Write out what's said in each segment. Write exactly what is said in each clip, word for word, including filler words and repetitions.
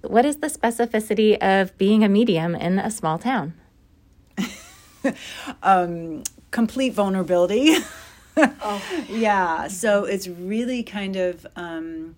What is the specificity of being a medium in a small town? um, complete vulnerability. Oh. Yeah. So it's really kind of, um,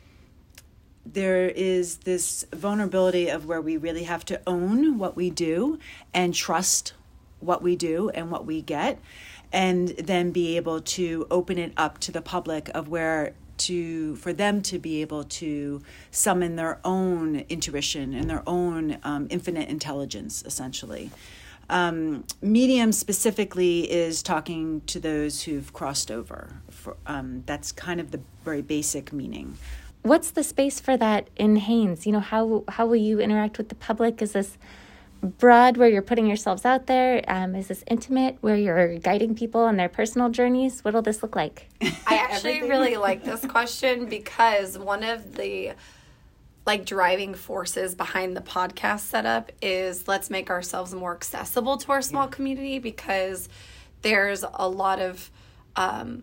there is this vulnerability of where we really have to own what we do and trust what we do and what we get, and then be able to open it up to the public of where to, for them to be able to summon their own intuition and their own um, infinite intelligence, essentially. Um, medium specifically is talking to those who've crossed over. For, um, that's kind of the very basic meaning. What's the space for that in Hanes? You know, how how will you interact with the public? Is this broad where you're putting yourselves out there? Um, is this intimate where you're guiding people on their personal journeys? What'll this look like? I actually really like this question because one of the like driving forces behind the podcast setup is let's make ourselves more accessible to our small yeah. community, because there's a lot of, um,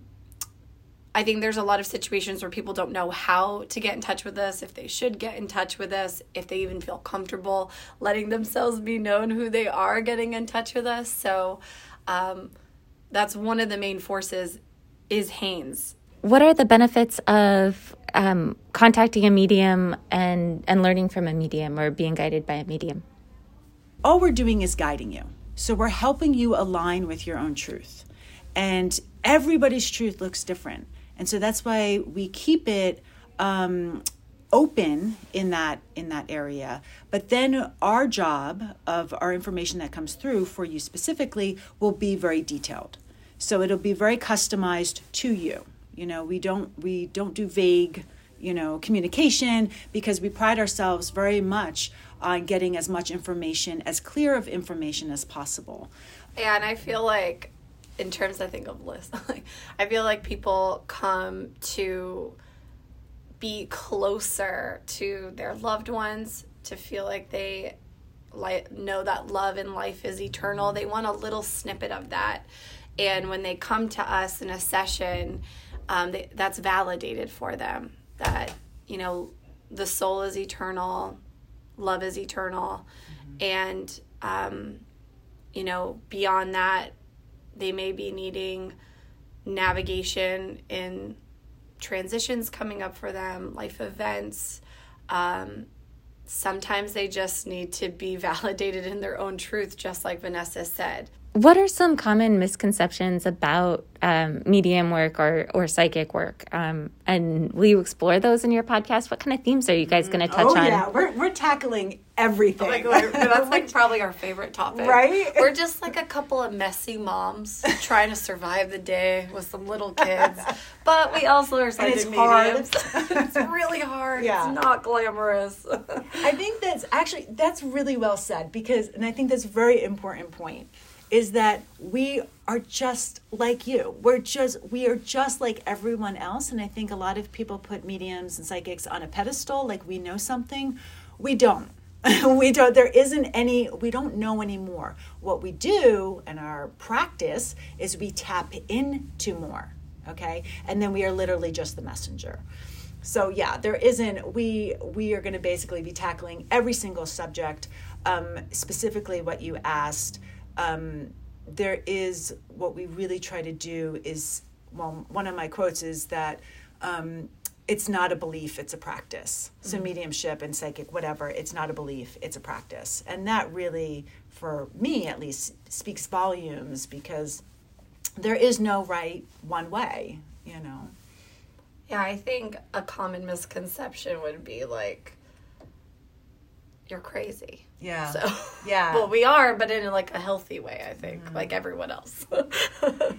I think there's a lot of situations where people don't know how to get in touch with us, if they should get in touch with us, if they even feel comfortable letting themselves be known who they are getting in touch with us. So um, that's one of the main forces is Hanes. What are the benefits of um, contacting a medium and, and learning from a medium or being guided by a medium? All we're doing is guiding you. So we're helping you align with your own truth. And everybody's truth looks different. And so that's why we keep it um, open in that in that area. But then our job of our information that comes through for you specifically will be very detailed. So it'll be very customized to you. You know, we don't we don't do vague, you know, communication, because we pride ourselves very much on getting as much information, as clear of information as possible. And I feel like, in terms, I think of lists, I feel like people come to be closer to their loved ones, to feel like they like know that love in life is eternal. They want a little snippet of that. And when they come to us in a session, um, they, that's validated for them, that, you know, the soul is eternal, love is eternal. Mm-hmm. And, um, you know, beyond that, they may be needing navigation in transitions coming up for them, life events. Um, sometimes they just need to be validated in their own truth, just like Vanessa said. What are some common misconceptions about um, medium work or, or psychic work? Um, and will you explore those in your podcast? What kind of themes are you guys going to touch oh, on? Oh, yeah. We're, we're tackling everything. Oh my God, that's like probably our favorite topic. Right? We're just like a couple of messy moms trying to survive the day with some little kids. But we also are psychic mediums. It's really hard. Yeah. It's not glamorous. I think that's actually, that's really well said, because, and I think that's a very important point, is that we are just like you. We're just, we are just like everyone else. And I think a lot of people put mediums and psychics on a pedestal, like we know something. We don't. we don't, there isn't any, we don't know anymore. What we do in our practice is we tap into more, okay? And then we are literally just the messenger. So yeah, there isn't, we, we are gonna basically be tackling every single subject, um, specifically what you asked. Um, there is, what we really try to do is, well, one of my quotes is that um, it's not a belief, it's a practice. So mm-hmm. mediumship and psychic, whatever, it's not a belief, it's a practice. And that really, for me at least, speaks volumes, because there is no right one way, you know. Yeah, I think a common misconception would be like, you're crazy. Yeah. So, yeah. Well, we are, but in like a healthy way, I think, mm. like everyone else.